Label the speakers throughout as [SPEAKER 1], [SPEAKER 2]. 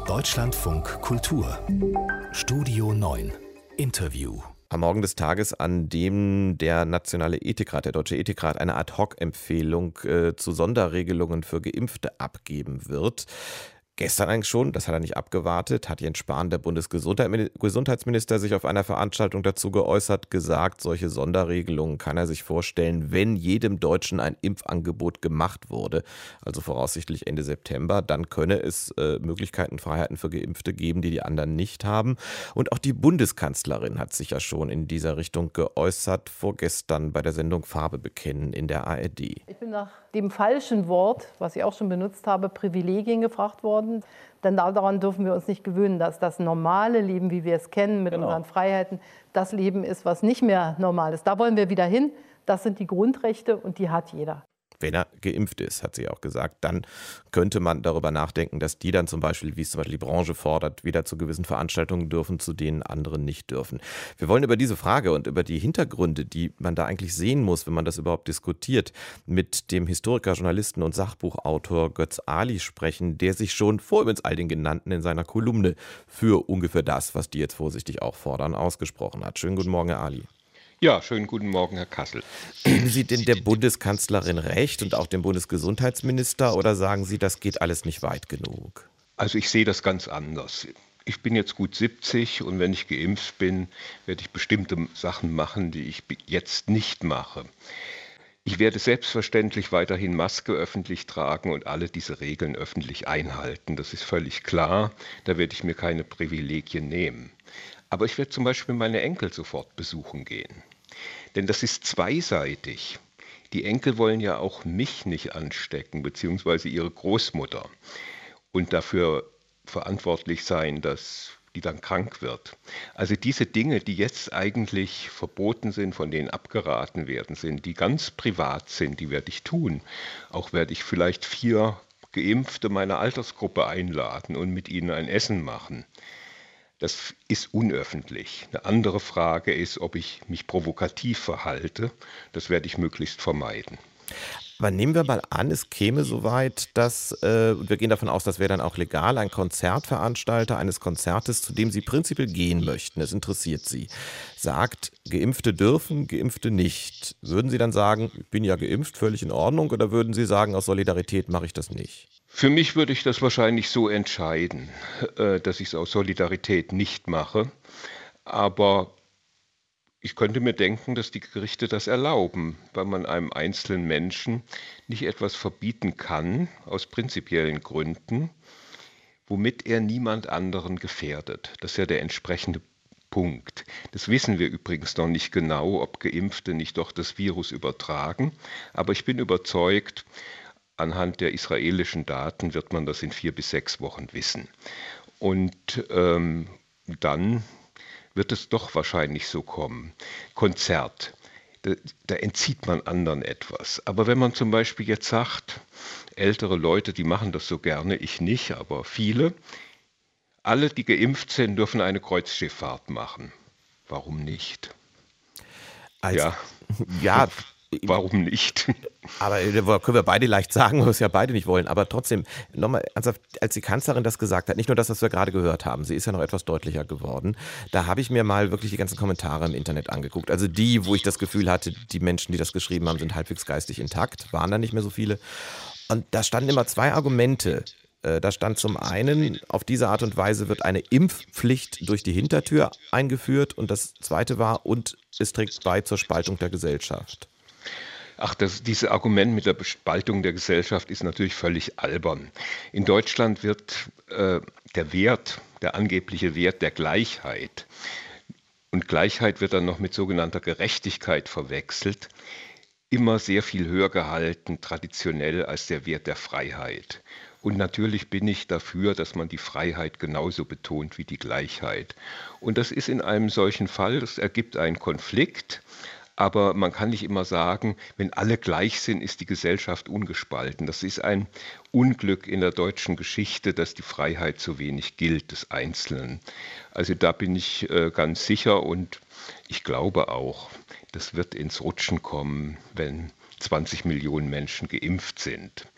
[SPEAKER 1] Deutschlandfunk Kultur Studio 9 Interview.
[SPEAKER 2] Am Morgen des Tages, an dem der Nationale Ethikrat, der Deutsche Ethikrat, eine Ad-hoc-Empfehlung zu Sonderregelungen für Geimpfte abgeben wird. Gestern eigentlich schon, das hat er nicht abgewartet, hat Jens Spahn, der Bundesgesundheitsminister, sich auf einer Veranstaltung dazu geäußert, gesagt, solche Sonderregelungen kann er sich vorstellen, wenn jedem Deutschen ein Impfangebot gemacht wurde, also voraussichtlich Ende September, dann könne es Möglichkeiten, Freiheiten für Geimpfte geben, die anderen nicht haben. Und auch die Bundeskanzlerin hat sich ja schon in dieser Richtung geäußert, vorgestern bei der Sendung Farbe bekennen in der ARD.
[SPEAKER 3] Ich bin nach dem falschen Wort, was ich auch schon benutzt habe, Privilegien gefragt worden. Denn daran dürfen wir uns nicht gewöhnen, dass das normale Leben, wie wir es kennen, mit unseren Freiheiten, das Leben ist, was nicht mehr normal ist. Da wollen wir wieder hin. Das sind die Grundrechte und die hat jeder.
[SPEAKER 2] Wenn er geimpft ist, hat sie auch gesagt, dann könnte man darüber nachdenken, dass die dann zum Beispiel, wie es zum Beispiel die Branche fordert, wieder zu gewissen Veranstaltungen dürfen, zu denen andere nicht dürfen. Wir wollen über diese Frage und über die Hintergründe, die man da eigentlich sehen muss, wenn man das überhaupt diskutiert, mit dem Historiker, Journalisten und Sachbuchautor Götz Ali sprechen, der sich schon vor übrigens all den Genannten in seiner Kolumne für ungefähr das, was die jetzt vorsichtig auch fordern, ausgesprochen hat. Schönen guten Morgen, Herr Ali.
[SPEAKER 4] Ja, schönen guten Morgen, Herr Kassel.
[SPEAKER 2] Geben Sie denn der Bundeskanzlerin recht und auch dem Bundesgesundheitsminister oder sagen Sie, das geht alles nicht weit genug?
[SPEAKER 4] Also ich sehe das ganz anders. Ich bin jetzt gut 70 und wenn ich geimpft bin, werde ich bestimmte Sachen machen, die ich jetzt nicht mache. Ich werde selbstverständlich weiterhin Maske öffentlich tragen und alle diese Regeln öffentlich einhalten. Das ist völlig klar, da werde ich mir keine Privilegien nehmen. Aber ich werde zum Beispiel meine Enkel sofort besuchen gehen. Denn das ist zweiseitig. Die Enkel wollen ja auch mich nicht anstecken, beziehungsweise ihre Großmutter. Und dafür verantwortlich sein, dass die dann krank wird. Also diese Dinge, die jetzt eigentlich verboten sind, von denen abgeraten werden sind, die ganz privat sind, die werde ich tun. Auch werde ich vielleicht 4 Geimpfte meiner Altersgruppe einladen und mit ihnen ein Essen machen. Das ist unöffentlich. Eine andere Frage ist, ob ich mich provokativ verhalte. Das werde ich möglichst vermeiden.
[SPEAKER 2] Aber nehmen wir mal an, es käme soweit, dass, und wir gehen davon aus, das wäre dann auch legal, ein Konzertveranstalter eines Konzertes, zu dem Sie prinzipiell gehen möchten, es interessiert Sie, sagt, Geimpfte dürfen, Geimpfte nicht. Würden Sie dann sagen, ich bin ja geimpft, völlig in Ordnung, oder würden Sie sagen, aus Solidarität mache ich das nicht?
[SPEAKER 4] Für mich würde ich das wahrscheinlich so entscheiden, dass ich es aus Solidarität nicht mache. Aber ich könnte mir denken, dass die Gerichte das erlauben, weil man einem einzelnen Menschen nicht etwas verbieten kann, aus prinzipiellen Gründen, womit er niemand anderen gefährdet. Das ist ja der entsprechende Punkt. Das wissen wir übrigens noch nicht genau, ob Geimpfte nicht doch das Virus übertragen. Aber ich bin überzeugt, anhand der israelischen Daten wird man das in 4 bis 6 Wochen wissen. Und dann wird es doch wahrscheinlich so kommen. Konzert, da entzieht man anderen etwas. Aber wenn man zum Beispiel jetzt sagt, ältere Leute, die machen das so gerne, ich nicht, aber viele, alle, die geimpft sind, dürfen eine Kreuzschifffahrt machen. Warum nicht?
[SPEAKER 2] Ja.
[SPEAKER 4] Warum nicht?
[SPEAKER 2] Aber können wir beide leicht sagen, weil wir es ja beide nicht wollen. Aber trotzdem, nochmal ernsthaft, als die Kanzlerin das gesagt hat, nicht nur das, was wir gerade gehört haben, sie ist ja noch etwas deutlicher geworden, da habe ich mir mal wirklich die ganzen Kommentare im Internet angeguckt. Also die, wo ich das Gefühl hatte, die Menschen, die das geschrieben haben, sind halbwegs geistig intakt, waren da nicht mehr so viele. Und da standen immer 2 Argumente. Da stand zum einen, auf diese Art und Weise wird eine Impfpflicht durch die Hintertür eingeführt. Und das zweite war, und es trägt bei zur Spaltung der Gesellschaft.
[SPEAKER 4] Ach, dieses Argument mit der Spaltung der Gesellschaft ist natürlich völlig albern. In Deutschland wird der angebliche Wert der Gleichheit, und Gleichheit wird dann noch mit sogenannter Gerechtigkeit verwechselt, immer sehr viel höher gehalten, traditionell, als der Wert der Freiheit. Und natürlich bin ich dafür, dass man die Freiheit genauso betont wie die Gleichheit. Und das ist in einem solchen Fall, das ergibt einen Konflikt. Aber man kann nicht immer sagen, wenn alle gleich sind, ist die Gesellschaft ungespalten. Das ist ein Unglück in der deutschen Geschichte, dass die Freiheit so wenig gilt des Einzelnen. Also da bin ich ganz sicher und ich glaube auch, das wird ins Rutschen kommen, wenn 20 Millionen Menschen geimpft sind.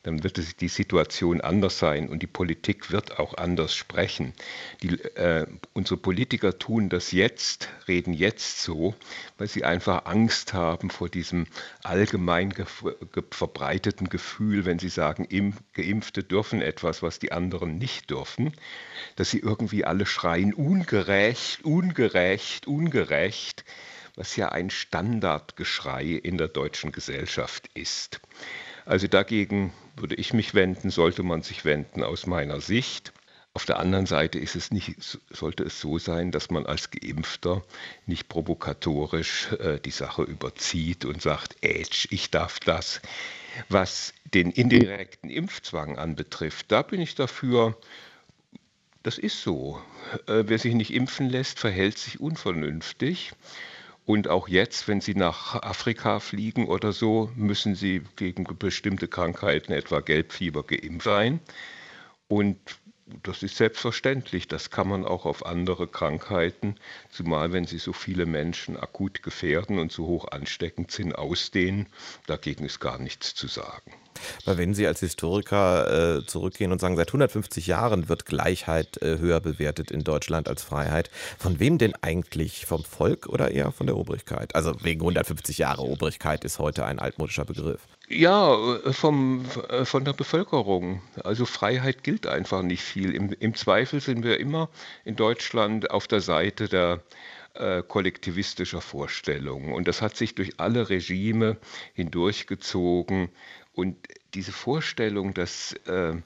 [SPEAKER 4] dann wird die Situation anders sein und die Politik wird auch anders sprechen. Unsere Politiker tun das jetzt, reden jetzt so, weil sie einfach Angst haben vor diesem allgemein verbreiteten Gefühl, wenn sie sagen, Geimpfte dürfen etwas, was die anderen nicht dürfen, dass sie irgendwie alle schreien, ungerecht, ungerecht, ungerecht, was ja ein Standardgeschrei in der deutschen Gesellschaft ist. Also dagegen würde ich mich wenden, sollte man sich wenden aus meiner Sicht. Auf der anderen Seite sollte es so sein, dass man als Geimpfter nicht provokatorisch die Sache überzieht und sagt, ich darf das. Was den indirekten Impfzwang anbetrifft, da bin ich dafür, das ist so. Wer sich nicht impfen lässt, verhält sich unvernünftig. Und auch jetzt, wenn Sie nach Afrika fliegen oder so, müssen Sie gegen bestimmte Krankheiten, etwa Gelbfieber, geimpft sein. Und das ist selbstverständlich. Das kann man auch auf andere Krankheiten, zumal wenn sie so viele Menschen akut gefährden und so hoch ansteckend sind, ausdehnen. Dagegen ist gar nichts zu sagen.
[SPEAKER 2] Weil wenn Sie als Historiker zurückgehen und sagen, seit 150 Jahren wird Gleichheit höher bewertet in Deutschland als Freiheit, von wem denn eigentlich? Vom Volk oder eher von der Obrigkeit? Also wegen 150 Jahre Obrigkeit ist heute ein altmodischer Begriff.
[SPEAKER 4] Ja, von der Bevölkerung. Also Freiheit gilt einfach nicht viel. Im Zweifel sind wir immer in Deutschland auf der Seite der kollektivistischer Vorstellungen. Und das hat sich durch alle Regime hindurchgezogen. Und diese Vorstellung, dass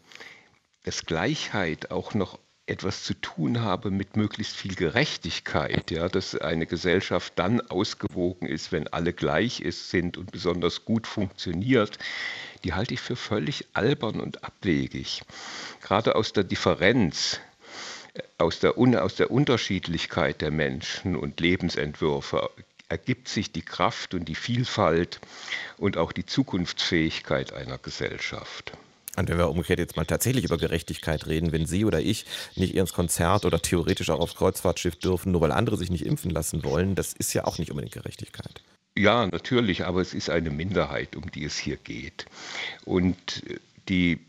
[SPEAKER 4] Gleichheit auch noch etwas zu tun habe mit möglichst viel Gerechtigkeit, ja, dass eine Gesellschaft dann ausgewogen ist, wenn alle gleich sind und besonders gut funktioniert, die halte ich für völlig albern und abwegig. Gerade aus der Differenz, aus der Unterschiedlichkeit der Menschen und Lebensentwürfe ergibt sich die Kraft und die Vielfalt und auch die Zukunftsfähigkeit einer Gesellschaft.
[SPEAKER 2] Und wenn wir umgekehrt jetzt mal tatsächlich über Gerechtigkeit reden, wenn Sie oder ich nicht ins Konzert oder theoretisch auch aufs Kreuzfahrtschiff dürfen, nur weil andere sich nicht impfen lassen wollen, das ist ja auch nicht unbedingt Gerechtigkeit.
[SPEAKER 4] Ja, natürlich, aber es ist eine Minderheit, um die es hier geht. Und die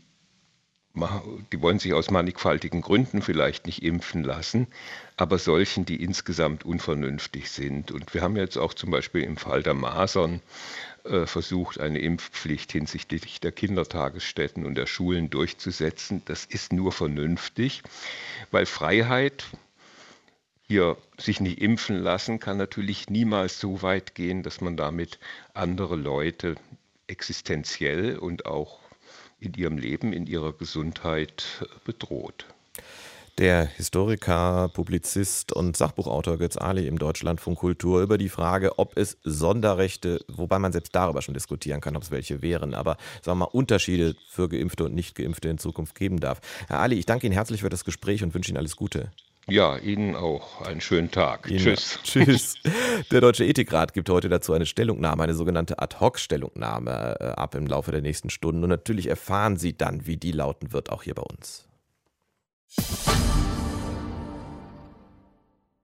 [SPEAKER 4] wollen sich aus mannigfaltigen Gründen vielleicht nicht impfen lassen, aber solchen, die insgesamt unvernünftig sind. Und wir haben jetzt auch zum Beispiel im Fall der Masern versucht, eine Impfpflicht hinsichtlich der Kindertagesstätten und der Schulen durchzusetzen. Das ist nur vernünftig, weil Freiheit, hier sich nicht impfen lassen, kann natürlich niemals so weit gehen, dass man damit andere Leute existenziell und auch in ihrem Leben, in ihrer Gesundheit bedroht.
[SPEAKER 2] Der Historiker, Publizist und Sachbuchautor Götz Ali im Deutschlandfunk Kultur über die Frage, ob es Sonderrechte, wobei man selbst darüber schon diskutieren kann, ob es welche wären, aber sagen wir mal Unterschiede für Geimpfte und Nicht-Geimpfte in Zukunft geben darf. Herr Ali, ich danke Ihnen herzlich für das Gespräch und wünsche Ihnen alles Gute.
[SPEAKER 4] Ja, Ihnen auch einen schönen Tag.
[SPEAKER 2] Ihnen.
[SPEAKER 4] Tschüss.
[SPEAKER 2] Tschüss. Der Deutsche Ethikrat gibt heute dazu eine Stellungnahme, eine sogenannte Ad-Hoc-Stellungnahme ab im Laufe der nächsten Stunden. Und natürlich erfahren Sie dann, wie die lauten wird, auch hier bei uns.